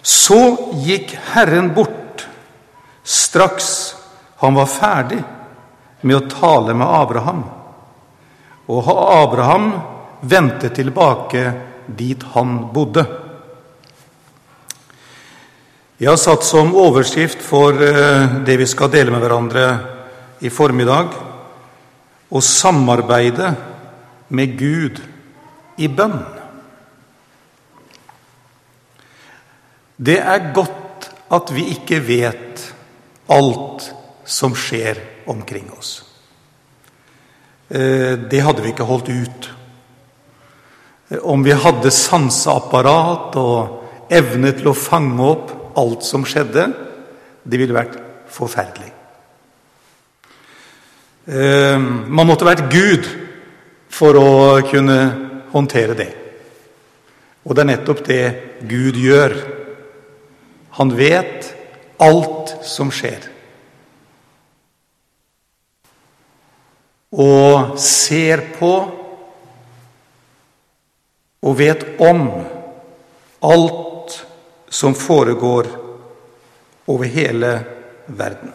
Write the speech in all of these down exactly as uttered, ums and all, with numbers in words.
Så gikk Herren bort, straks han var ferdig med å tale med Abraham, og Abraham vendte tilbake dit han bodde. Jeg har satt som overskrift for det vi skal dele med hverandre i formiddag, å samarbeide med Gud i bønn. Det er godt at vi ikke vet alt som skjer omkring oss. Det hadde vi ikke holdt ut. Om vi hadde sanseapparat og evne til å fange opp alt som skjedde, det ville vært forferdelig. Man måtte vært Gud for å kunne håndtere det. Og det er nettopp det Gud gjør. Han vet alt som skjer. Og ser på og vet om alt som foregår over hele verden.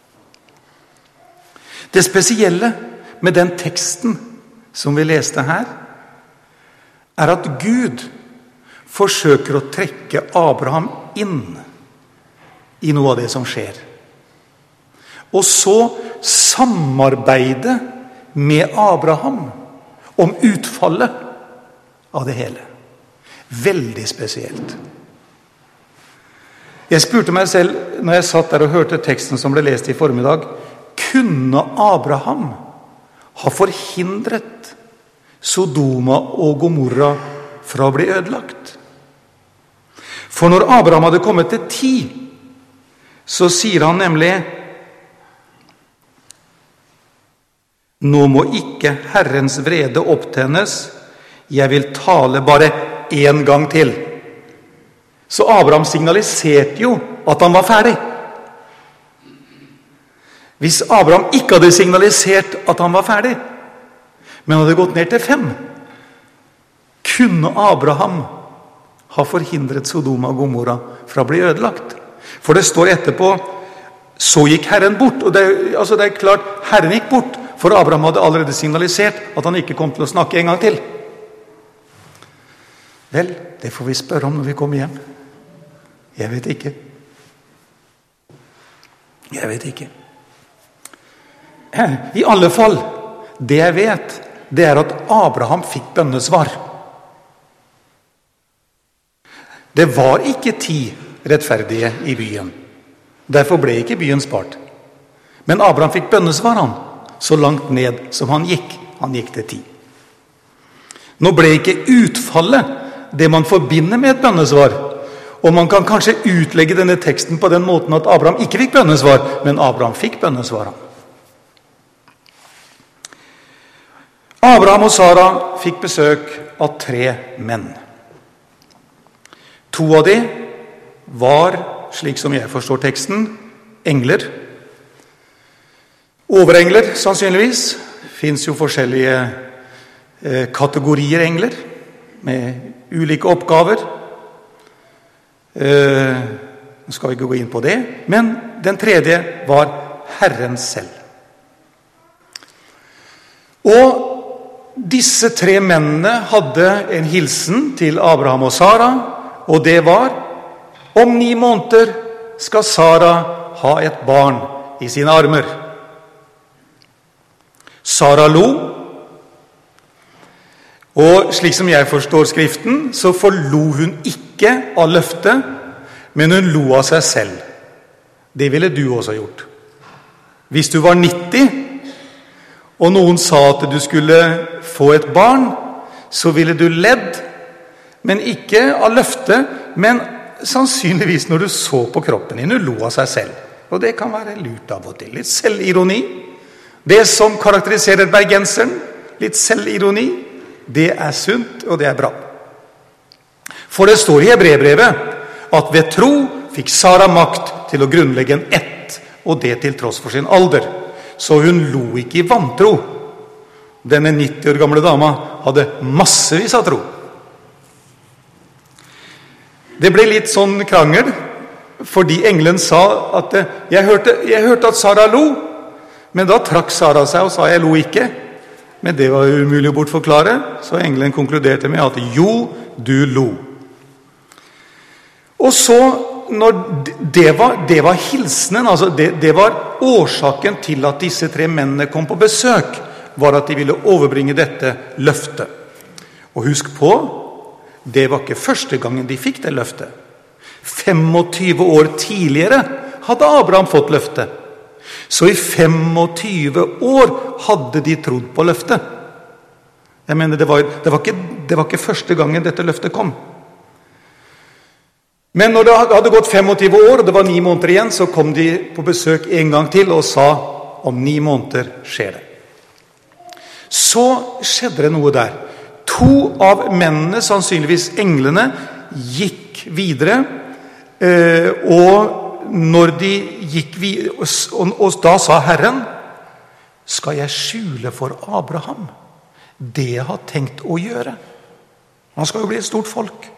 Det spesielle med den teksten som vi leste her, er at Gud forsøker å trekke Abraham inn i noe av det som skjer. Og så samarbeide med Abraham om utfallet av det hele. Veldig spesielt. Jeg spurte meg selv, når jeg satt der og hørte teksten som ble lest i formiddag, kunne Abraham ha forhindret Sodoma og Gomorra fra å bli ødelagt? For når Abraham hadde kommet til ti, så sier han nemlig: nå må ikke Herrens vrede opptennes, jeg vil tale bare en gang til. Så Abraham signaliserte jo at han var ferdig. Hvis Abraham ikke hadde signalisert at han var ferdig, men hadde gått ned til fem, kunne Abraham ha forhindret Sodoma og Gomorra fra å bli ødelagt. For det står etterpå, så gikk Herren bort. Og det, altså det er klart, Herren gikk bort, for Abraham hadde allerede signalisert at han ikke kom til å snakke en gang til. Vel, det får vi spørre om når vi kommer hjem. Jeg vet ikke. Jeg vet ikke. I alle fall, det jeg vet, det er at Abraham fikk bønnesvar. Det var ikke ti rettferdige i byen. Derfor ble ikke byen spart. Men Abraham fikk bønnesvar han, så langt ned som han gikk. Han gikk til ti. Nå ble ikke utfallet det man forbinder med et bønnesvar. Og man kan kanskje utlegge denne teksten på den måten at Abraham ikke fikk bønnesvar, men Abraham fikk bønnesvar. Abraham og Sara fikk besøk av tre menn. To av de var, slik som jeg forstår teksten, engler. Overengler, sannsynligvis. Det finnes jo forskjellige eh, kategorier engler, med ulike oppgaver. Eh, nå skal vi ikke gå inn på det, men den tredje var Herren selv. Og disse tre mennene hadde en hilsen til Abraham og Sara, og det var: om ni måneder skal Sara ha et barn i sine armer. Sara lo, og slik som jeg forstår skriften, så forlo hun ikke av løftet, men hun lo av seg selv. Det ville du også gjort. Hvis du var nitti, og noen sa at du skulle få et barn, så ville du ledd, men ikke av løftet, men sannsynligvis når du så på kroppen din. Hun lo av seg selv. Og det kan være lurt av og til. Litt selvironi. Det som karakteriserer bergenseren, litt selvironi, det er sunt, og det er bra. For det står i Hebreerbrevet at ved tro fikk Sara makt til å grunnlegge en ett, og det til tross for sin alder. Så hun lo ikke i vantro. Denne nitti år gamle dama hadde massevis av tro. Det ble litt sånn krangel, fordi engelen sa at jeg hørte, jeg hørte at Sara lo, men da trakk Sara seg og sa jeg lo ikke. Men det var umulig å bortforklare, så engelen konkluderte med at jo, du lo. Og så, når det var, det var hilsenen, altså det, det var årsaken til at disse tre mennene kom på besøk, var at de ville overbringe dette løftet. Og husk på, det var ikke første gangen de fikk det løftet. femogtyve år tidligere hadde Abraham fått løftet. Så i femogtyve år hadde de trodd på løftet. Jeg mener, det var, det var, ikke, det var ikke første gangen dette løftet kom. Men når det hadde gått femogtyve år, og det var ni måneder igjen, så kom de på besøk en gang til og sa, om ni måneder skjer det. Så skjedde det noe der. To av mennene, sannsynligvis englene, gikk videre, og når de gikk videre, og da sa Herren, skal jeg skjule for Abraham det jeg har tenkt å gjøre? Han skal jo bli et stort folk.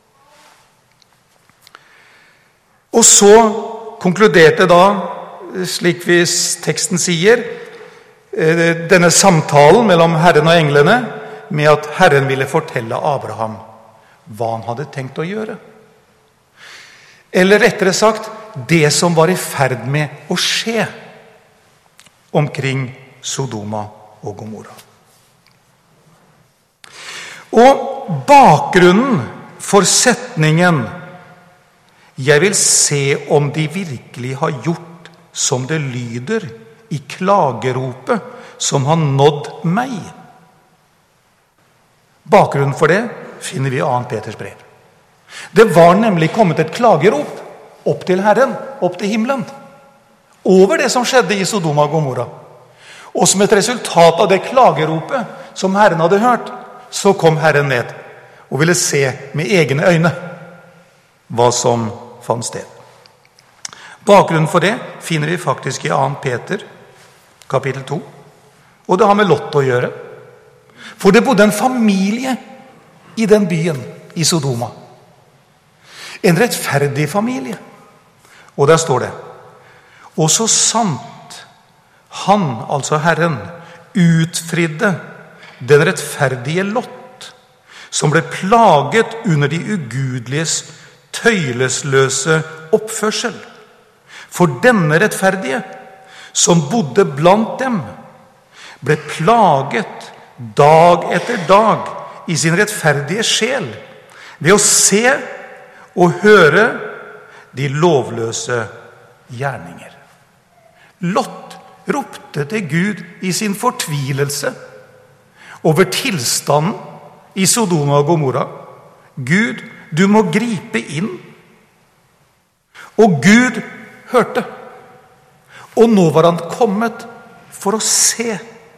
Og så konkluderte da, slik vi teksten sier, denne samtalen mellom Herren og englene, med at Herren ville fortelle Abraham hva han hadde tenkt å gjøre. Eller rettere sagt, det som var i ferd med å skje omkring Sodoma og Gomorra. Og bakgrunnen for setningen «Jeg vil se om de virkelig har gjort som det lyder i klageropet som har nådd meg». Bakgrunnen for det finner vi i annet Peters brev. Det var nemlig kommet et klagerop opp til Herren, opp til himmelen, over det som skjedde i Sodoma og Gomorra. Og som et resultat av det klageropet som Herren hadde hørt, så kom Herren ned og ville se med egne øyne hva som fant sted. Bakgrunnen for det finner vi faktisk i annet Peter, kapittel to. Og det har med Lot å gjøre. For det bodde en familie i den byen, i Sodoma. En rettferdig familie. Og der står det, og så sant han, altså Herren, utfridde den rettferdige Lot, som ble plaget under de ugudeliges tøylesløse oppførsel. For denne rettferdige, som bodde blant dem, ble plaget dag etter dag i sin rettferdige sjel, ved å se og høre de lovløse gjerninger. Lot ropte til Gud i sin fortvilelse over tilstanden i Sodoma og Gomorra. Gud, du må gripe inn. Og Gud hørte. Og nå var han kommet for å se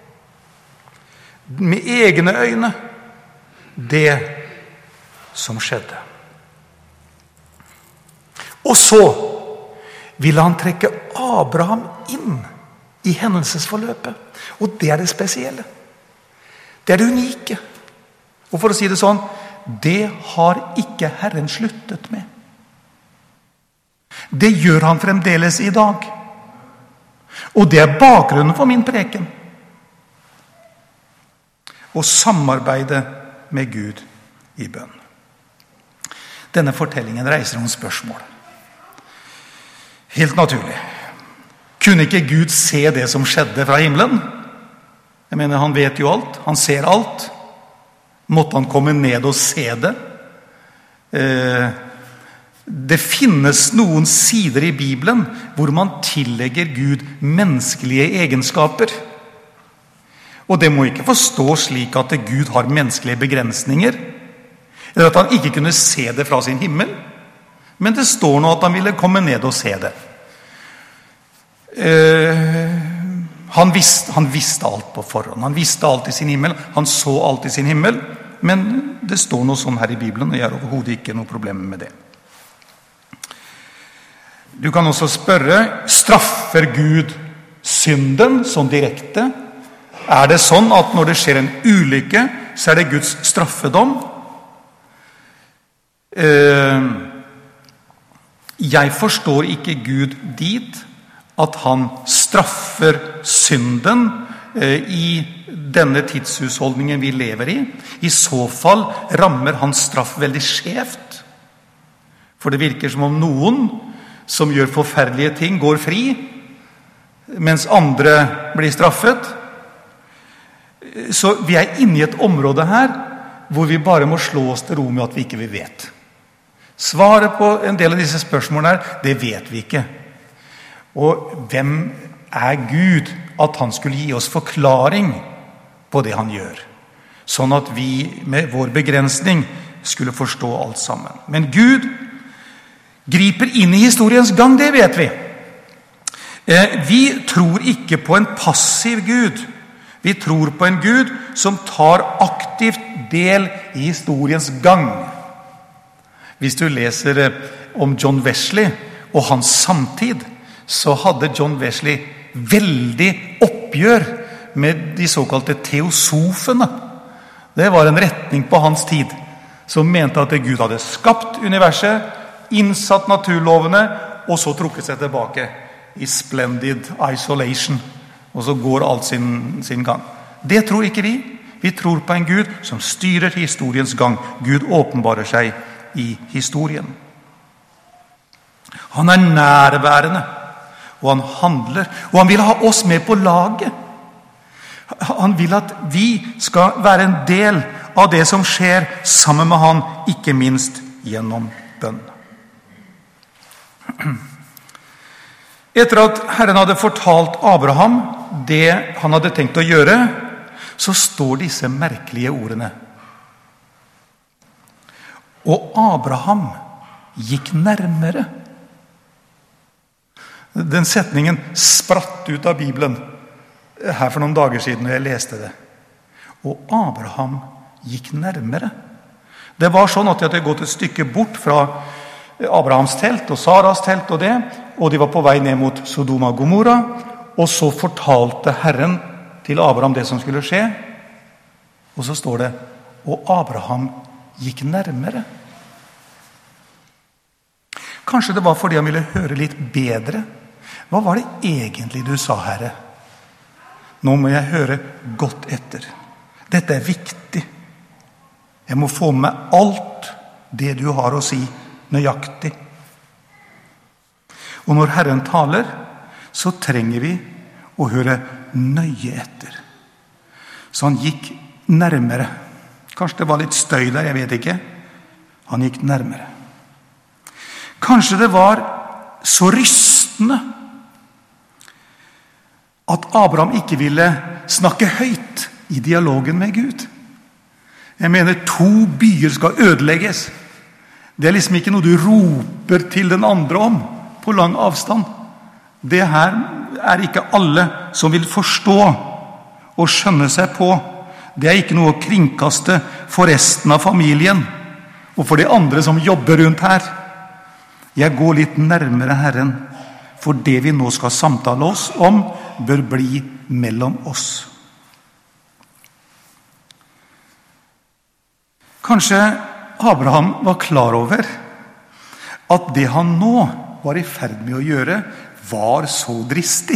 med egne øyne det som skjedde. Og så ville han trekke Abraham inn i hendelsesforløpet. Og det er det spesielle. Det er det unike. Og for å si det sånn, det har ikke Herren sluttet med. Det gjør han fremdeles i dag. Og det er bakgrunnen for min preken. Og samarbeide med Gud i bønn. Denne fortellingen reiser noen spørsmål. Helt naturlig. Kunne ikke Gud se det som skjedde fra himmelen? Jeg mener, han vet jo alt. Han ser alt. Måtte han komme ned og se det? Eh, det finnes noen sider i Bibelen hvor man tillegger Gud menneskelige egenskaper. Og det må ikke forstås slik at Gud har menneskelige begrensninger, eller at han ikke kunne se det fra sin himmel, men det står nå at han ville komme ned og se det. Eh, han, visste, han visste alt på forhånd, han visste alt i sin himmel, han så alt i sin himmel, men det står noe sånn her i Bibelen, og jeg har overhodet ikke noe problem med det. Du kan også spørre, straffer Gud synden sånn direkte? Er det sånn at når det skjer en ulykke, så er det Guds straffedom? Eh, Jeg forstår ikke Gud dit at han straffer synden eh, i denne tidshusholdningen vi lever i. I så fall rammer hans straff veldig skjevt. For det virker som om noen som gjør forferdelige ting går fri, mens andre blir straffet. Så vi er inne i et område her hvor vi bare må slå oss til ro med at vi ikke vet. Svaret på en del av disse spørsmålene er, det vet vi ikke. Og hvem er Gud at han skulle gi oss forklaring på det han gjør? Sånn at vi med vår begrensning skulle forstå alt sammen. Men Gud griper inn i historiens gang, det vet vi. Vi tror ikke på en passiv Gud. Vi tror på en Gud som tar aktivt del i historiens gang. Hvis du leser om John Wesley og hans samtid, så hadde John Wesley veldig oppgjør med de såkalte teosofene. Det var en retning på hans tid, som mente at Gud hadde skapt universet, innsatt naturlovene, og så trukket seg tilbake i splendid isolation. Og så går alt sin, sin gang. Det tror ikke vi. Vi tror på en Gud som styrer historiens gang. Gud åpenbarer seg i historien. Han er nærværende, og han handler, og han vil ha oss med på laget. Han vil at vi skal være en del av det som skjer sammen med han, ikke minst gjennom bønn. Etter at Herren hadde fortalt Abraham det han hadde tenkt å gjøre, så står disse merkelige ordene. Og Abraham gikk nærmere. Den setningen spratt ut av Bibelen her for noen dager siden når jeg leste det. Og Abraham gikk nærmere. Det var sånn at de hadde gått et stykke bort fra Abrahams telt og Saras telt og det, og de var på vei ned mot Sodoma og Gomorra, og så fortalte Herren til Abraham det som skulle skje, og så står det, og Abraham gikk nærmere. Kanskje det var fordi han ville høre litt bedre. Hva var det egentlig du sa, Herre? Nå må jeg høre godt etter. Dette er viktig. Jeg må få med alt det du har å si nøyaktig. Og når Herren taler, så trenger vi å høre nøye etter. Så han gikk nærmere. Kanskje det var litt støy der, jeg vet ikke. Han gikk nærmere. Kanskje det var så rystende at Abraham ikke ville snakke høyt i dialogen med Gud. Jeg mener, to byer skal ødelegges. Det er liksom ikke noe du roper til den andre om på lang avstand. Det her er ikke alle som vil forstå og skjønne seg på. Det er ikke noe å kringkaste for resten av familien og for de andre som jobber rundt her. Jeg går litt nærmere Herren, for det vi nå skal samtale oss om bør bli mellom oss. Kanskje Abraham var klar over at det han nå var i ferd med å gjøre var så dristig.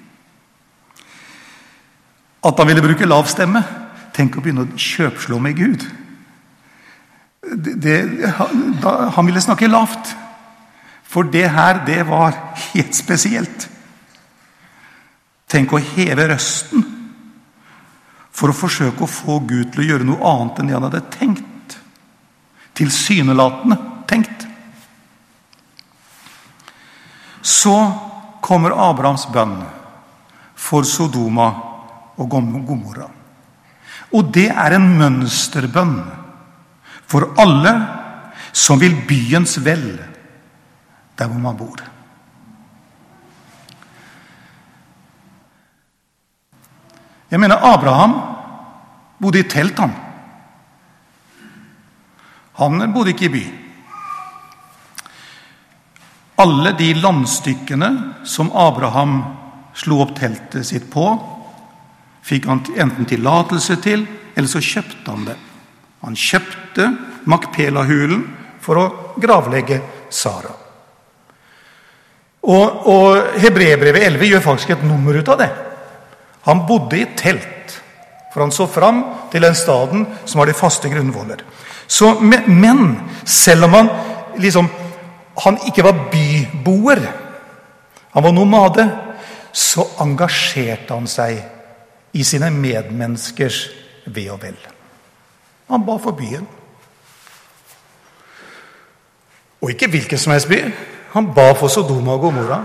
At han ville bruke lav stemme. Tenk å begynne å kjøpslå med Gud. Det, det, da, han ville snakke lavt. For det her, det var helt spesielt. Tenk å heve røsten for å forsøke å få Gud til å gjøre noe annet enn det han hadde tenkt. Tilsynelatende tenkt. Så kommer Abrahams bønn for Sodoma og Gomorra. Og det er en mønsterbønn for alle som vil byens vel der hvor man bor. Jeg mener, Abraham bodde i telt, han. Han bodde ikke i by. Alle de landstykkene som Abraham slo opp teltet sitt på, fikk han enten tillatelse til, eller så kjøpte han det. Han kjøpte Makpela-hulen for å gravlegge Sara. Og, og Hebreerbrevet elleve gjør faktisk et nummer ut av det. Han bodde i telt, for han så fram til den staden som har de faste grunnvoller. Så, men selv om han, liksom, han ikke var byboer, han var nomade, så engasjerte han seg i sine medmenneskers ve og vel. Han ba for byen. Og ikke hvilken som helst by. Han ba for Sodoma og Gomorra.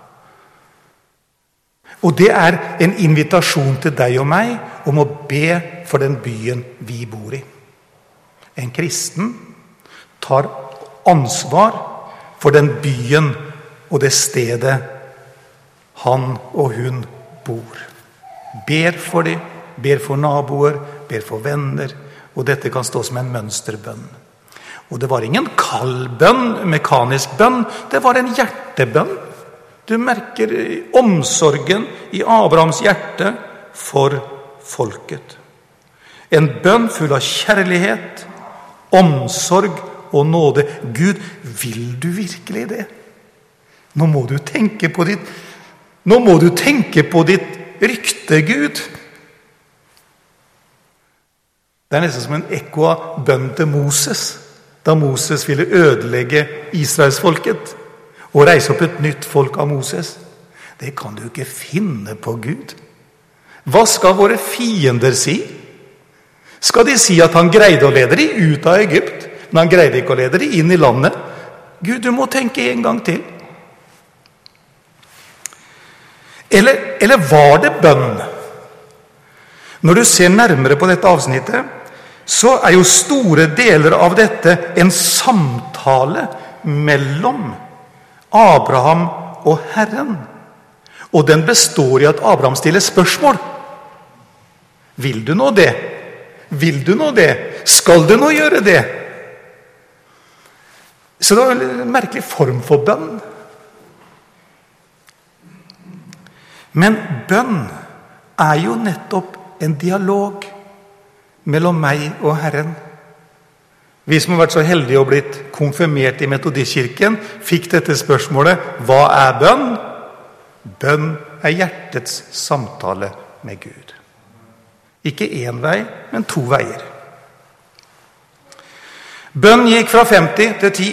Og det er en invitasjon til deg og meg om å be for den byen vi bor i. En kristen tar ansvar for den byen og det stedet han og hun bor. Ber for dem, ber for naboer, ber for venner, og dette kan stå som en mønsterbønn. Og det var ingen kald bønn, mekanisk bønn, det var en hjertebønn. Du merker omsorgen i Abrahams hjerte for folket. En bønn full av kjærlighet, omsorg og nåde. Gud, vil du virkelig det? Nå må du tenke på ditt, nå må du tenke på ditt rykte, Gud. Det er nesten som en ekko av bønn til Moses, da Moses ville ødelegge Israelsfolket og reise opp et nytt folk av Moses. Det kan du ikke finne på, Gud. Hva skal våre fiender si? Skal de si at han greide å lede dem ut av Egypt, men han greide ikke å lede dem inn i landet? Gud, du må tenke en gang til. Eller, eller var det bønn? Når du ser nærmere på dette avsnittet, så er jo store deler av dette en samtale mellom Abraham og Herren. Og den består i at Abraham stiller spørsmål. Vil du nå det? Vil du nå det? Skal du nå gjøre det? Så det var en merkelig form for bønn. Men bønn er jo nettopp en dialog mellom meg og Herren. Vi som har vært så heldige og blitt konfirmert i Metodistkirken, fikk dette spørsmålet: hva er bønn? Bønn er hjertets samtale med Gud. Ikke én vei, men to veier. Bønn gikk fra femti til ti.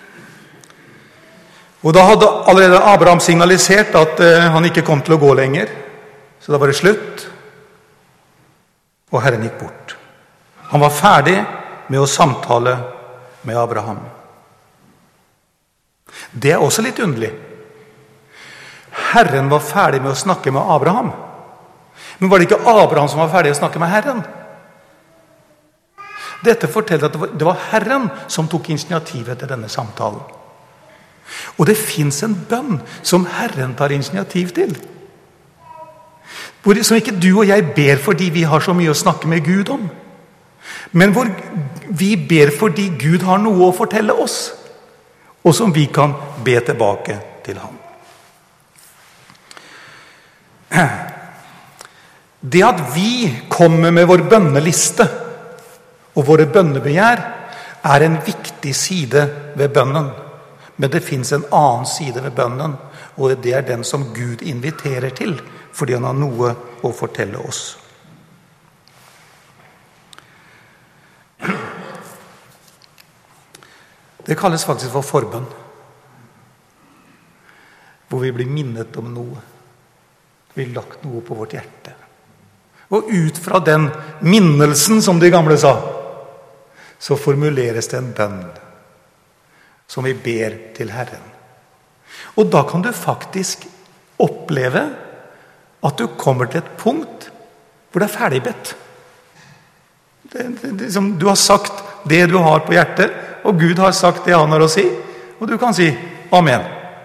Og da hadde allerede Abraham signalisert at uh, han ikke kom til å gå lenger. Så da var det slutt. Og Herren gikk bort. Han var ferdig med å samtale med Abraham. Det er også litt underlig. Herren var ferdig med å snakke med Abraham. Men var det ikke Abraham som var ferdig å snakke med Herren? Dette forteller at det var, det var Herren som tok initiativet til denne samtalen. Og det finnes en bønn som Herren tar initiativ til. Hvor, som ikke du og jeg ber fordi vi har så mye å snakke med Gud om. Men hvor vi ber fordi Gud har noe å fortelle oss. Og som vi kan be tilbake til ham. Det at vi kommer med vår bønneliste og våre bønnebegjær er en viktig side ved bønnen. Men det finnes en annen side ved bønnen, og det er den som Gud inviterer til, fordi han har noe å fortelle oss. Det kalles faktisk for forbønn, hvor vi blir minnet om noe. Vi har lagt noe på vårt hjerte. Og ut fra den minnelsen, som de gamle sa, så formuleres det en bønn som vi ber til Herren. Og da kan du faktisk oppleve at du kommer til et punkt hvor det er ferdigbedt. Det, det, det, som du har sagt det du har på hjertet, og Gud har sagt det han har å si, og du kan si amen.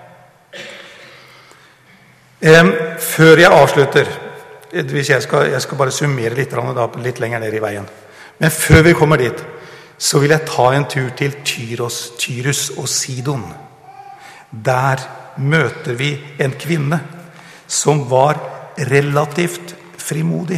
Eh, før jeg avslutter, hvis jeg skal, jeg skal bare summere litt, da, litt lenger ned i veien. Men før vi kommer dit, så vil jeg ta en tur til Tyros, Tyrus og Sidon. Der møter vi en kvinne som var relativt frimodig.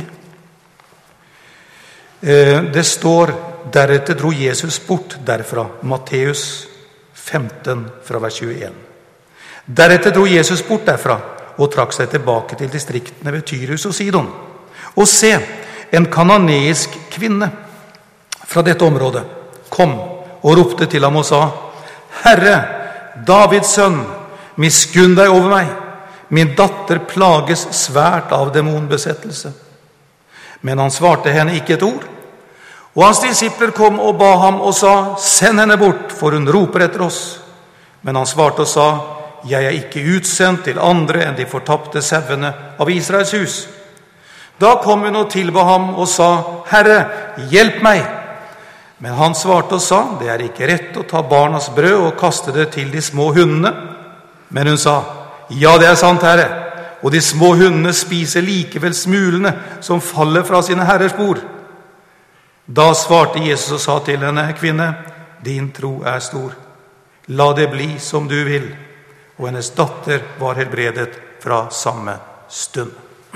Det står: deretter dro Jesus bort derfra. Matteus femten fra vers tjueen. Deretter dro Jesus bort derfra og trakk seg tilbake til distriktene ved Tyrus og Sidon. Og se, en kananeisk kvinne fra dette området kom og ropte til ham og sa: Herre, Davids sønn, miskunn deg over meg. Min datter plages svært av demonbesettelse. Men han svarte henne ikke et ord. Og hans disipler kom og ba ham og sa: Send henne bort, for hun roper etter oss. Men han svarte og sa: Jeg er ikke utsendt til andre enn de fortapte sauene av Israels hus. Da kom hun og tilba ham og sa: Herre, hjelp meg. Men han svarte og sa: Det er ikke rett å ta barnas brød og kaste det til de små hundene. Men hun sa: Ja, det er sant, Herre. Og de små hundene spiser likevel smulene som faller fra sine herrers bord. Da svarte Jesus og sa til henne: Kvinne, din tro er stor. La det bli som du vil. Og hennes datter var helbredet fra samme stund.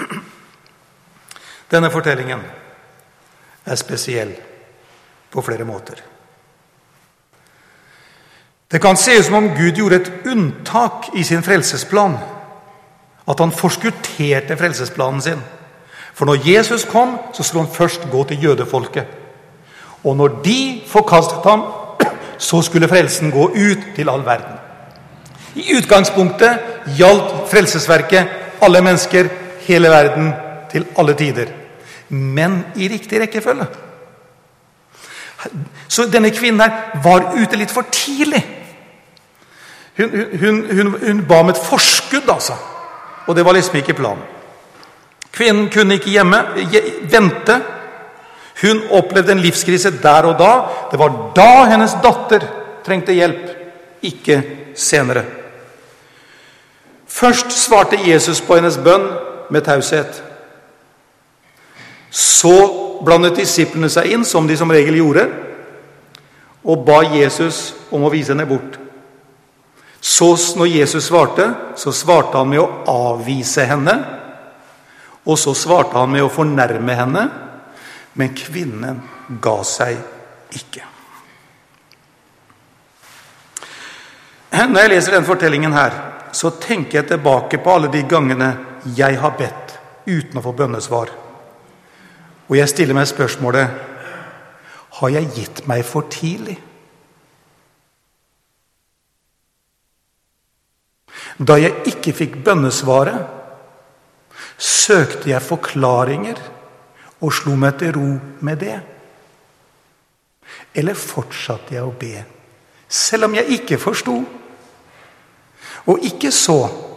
Denne fortellingen er spesiell på flere måter. Det kan se ut som om Gud gjorde et unntak i sin frelsesplan. At han forskutterte frelsesplanen sin. For når Jesus kom, så skulle han først gå til jødefolket. Og når de forkastet ham, så skulle frelsen gå ut til all verden. I utgangspunktet gjaldt frelsesverket alle mennesker, hele verden, til alle tider. Men i riktig rekkefølge. Så denne kvinnen her var ute litt for tidlig. Hun, hun, hun, hun ba om et forskudd, altså. Og det var liksom ikke planen. Kvinnen kunne ikke hjemme, vente. Hun opplevde en livskrise der og da. Det var da hennes datter trengte hjelp, ikke senere. Først svarte Jesus på hennes bønn med taushet. Så blandet disiplene seg inn, som de som regel gjorde, og ba Jesus om å vise henne bort. Så når Jesus svarte, så svarte han med å avvise henne, og så svarte han med å fornærme henne, men kvinnen ga seg ikke. Når jeg leser den fortellingen her, så tenker jeg tilbake på alle de gangene jeg har bedt uten å få bønnesvar. Og jeg stiller meg spørsmålet: har jeg gitt meg for tidlig? Da jeg ikke fikk bønnesvaret, søkte jeg forklaringer og slo meg til ro med det. Eller fortsatte jeg å be, selv om jeg ikke forstod? Og ikke så.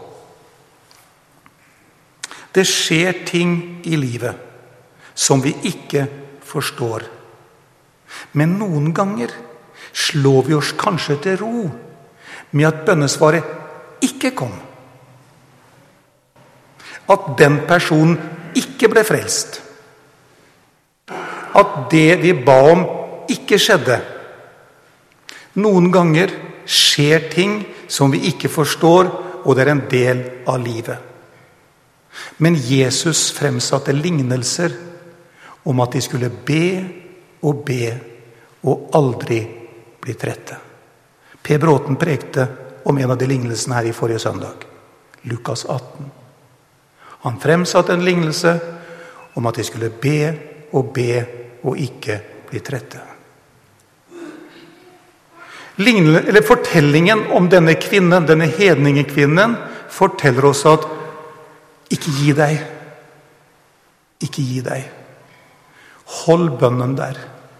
Det skjer ting i livet som vi ikke forstår. Men noen ganger slår vi oss kanskje til ro med at bønnesvaret ikke kom. At den personen ikke ble frelst. At det vi ba om ikke skjedde. Noen ganger skjer ting som vi ikke forstår, og det er en del av livet. Men Jesus fremsatte lignelser om at de skulle be og be og aldri bli trette. Per Bråten prekte om en av de lignelsene her i forrige søndag. Lukas atten. Han fremsatte en lignelse om at de skulle be og be og ikke bli trette. Lignende, eller fortellingen om denne kvinnen, denne hedningekvinnen, forteller oss at ikke gi deg. Ikke gi deg. Hold bønnen der.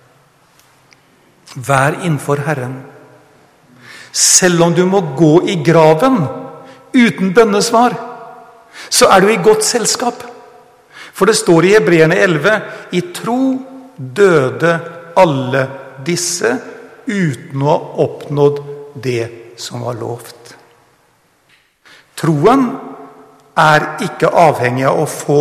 Vær innenfor Herren. Selv om du må gå i graven uten bønnesvar, så er du i godt selskap. For det står i Hebreerne elleve: I tro døde alle disse uten å ha oppnådd det som var lovt. Troen er ikke avhengig av å få.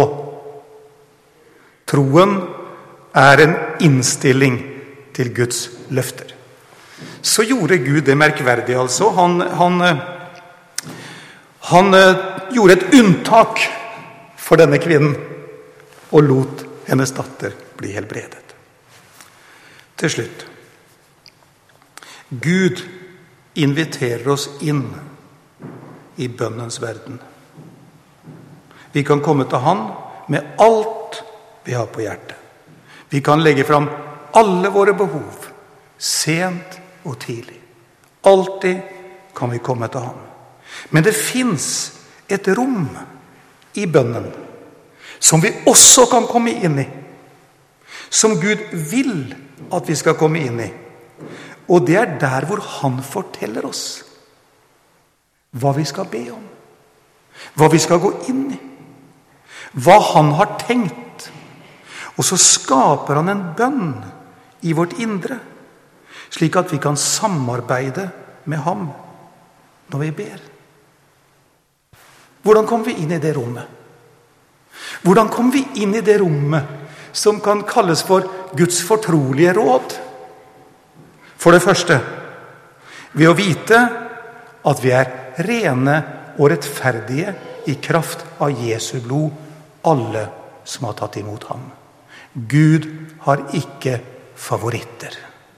Troen er en innstilling til Guds løfter. Så gjorde Gud det merkverdige, altså. Han, han, han gjorde et unntak for denne kvinnen og lot hennes datter bli helbredet. Til slutt. Gud inviterer oss inn i bønnens verden. Vi kan komme til han med alt vi har på hjertet. Vi kan legge fram alle våre behov, sent og tidlig. Alltid kan vi komme til ham. Men det finnes et rom i bønnen som vi også kan komme inn i, som Gud vil at vi skal komme inn i. Og det er der hvor han forteller oss hva vi skal be om, hva vi skal gå inn i, hva han har tenkt. Og så skaper han en bønn i vårt indre, slik at vi kan samarbeide med ham når vi ber. Hvordan kommer vi inn i det rommet? Hvordan kommer vi inn i det rommet som kan kalles for Guds fortrolige råd? For det første, ved å vite at vi er rene og rettferdige i kraft av Jesu blod, alle som har tatt imot ham. Gud har ikke favoritter.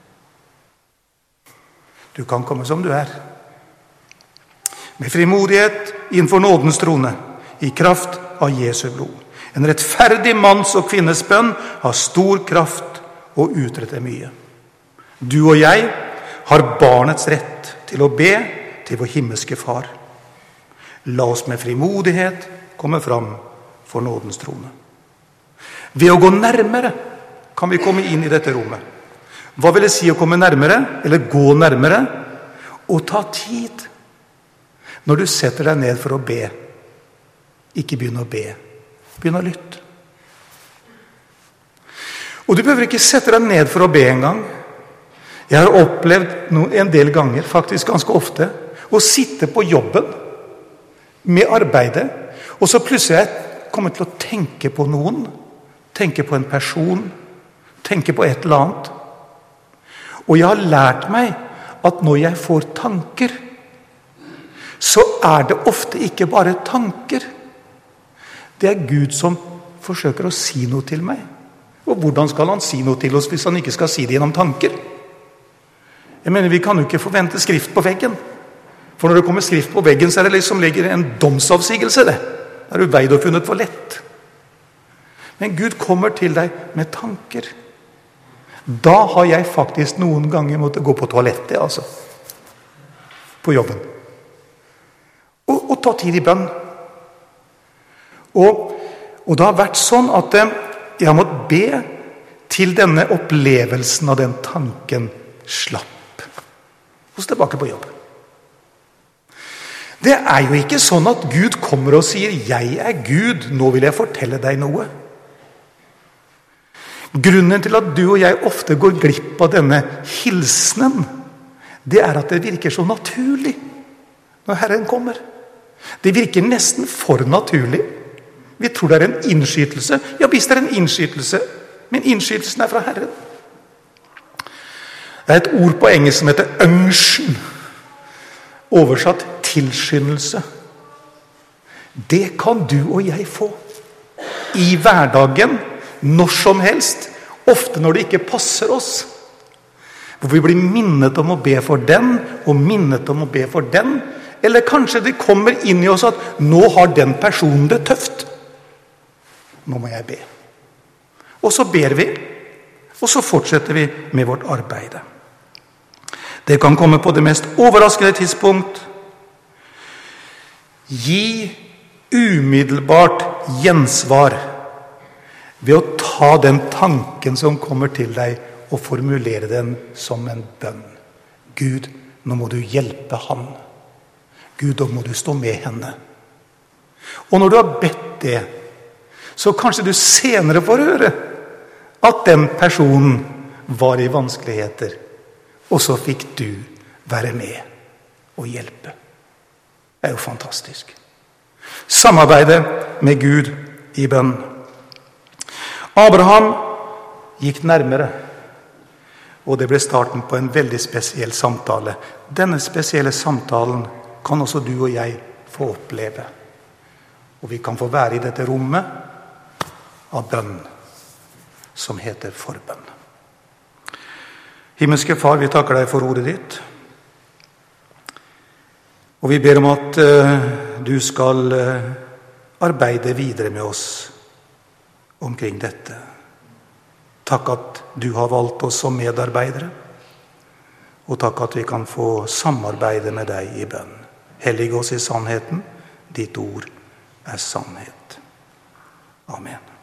Du kan komme som du er, med frimodighet innenfor nådens trone, i kraft av Jesu blod. En rettferdig manns og kvinnes bønn har stor kraft og utretter mye. Du og jeg har barnets rett til å be til vår himmelske far. La oss med frimodighet komme fram for nådens trone. Ved å gå nærmere kan vi komme inn i dette rommet. Hva vil det si å komme nærmere, eller gå nærmere? Å ta tid. Når du setter deg ned for å be, ikke begynn å be. Begynn å lytte. Og du behøver ikke sette deg ned for å be en gang. Jeg har opplevd en del ganger, faktisk ganske ofte, å sitte på jobben med arbeidet, og så plutselig jeg kommer til å tenke på noen, tenke på en person, tenke på et eller annet. Og jeg har lært meg at når jeg får tanker, så er det ofte ikke bare tanker. Det er Gud som forsøker å si noe til meg. Og hvordan skal han si noe til oss hvis han ikke skal si det gjennom tanker? Jeg mener, vi kan jo ikke forvente skrift på veggen. For når det kommer skrift på veggen, så er det liksom ligger en domsavsigelse det. Det er jo veid og funnet for lett. Men Gud kommer til deg med tanker. Da har jeg faktisk noen ganger måttet gå på toalettet, altså. På jobben. Og, og ta tid i bønn. Og, og det har vært sånn at jeg har måttet be til denne opplevelsen av den tanken slapp. Og så tilbake på jobb. Det er jo ikke sånn at Gud kommer og sier, jeg er Gud, nå vil jeg fortelle deg noe. Grunnen til at du og jeg ofte går glipp av denne hilsenen, det er at det virker så naturlig når Herren kommer. Det virker nesten for naturlig. Vi tror det er en innskytelse. Ja, hvis det er en innskytelse, men innskytelsen er fra Herren. Det er et ord på engelsk som heter unction, oversatt tilskyndelse. Det kan du og jeg få i hverdagen, når som helst, ofte når det ikke passer oss. Hvor vi blir minnet om å be for den, og minnet om å be for den, eller kanskje det kommer inn i oss at nå har den personen det tøft. Nå må jeg be. Og så ber vi, og så fortsetter vi med vårt arbeid. Det kan komme på det mest overraskende tidspunkt. Gi umiddelbart gjensvar ved å ta den tanken som kommer til deg og formulere den som en bønn. Gud, nå må du hjelpe han. Gud, nå må du stå med henne. Og når du har bedt det, så kanskje du senere får høre at den personen var i vanskeligheter, og så fikk du være med og hjelpe. Det er jo fantastisk. Samarbeidet med Gud i bønn. Abraham gikk nærmere, og det ble starten på en veldig spesiell samtale. Denne spesielle samtalen kan også du og jeg få oppleve. Og vi kan få være i dette rommet av bønn som heter forbønn. Himmelske Far, vi takker deg for ordet ditt. Og vi ber om at uh, du skal uh, arbeide videre med oss omkring dette. Takk at du har valgt oss som medarbeidere, og takk at vi kan få samarbeide med deg i bønn. Hellig oss i sannheten, ditt ord er sannhet. Amen.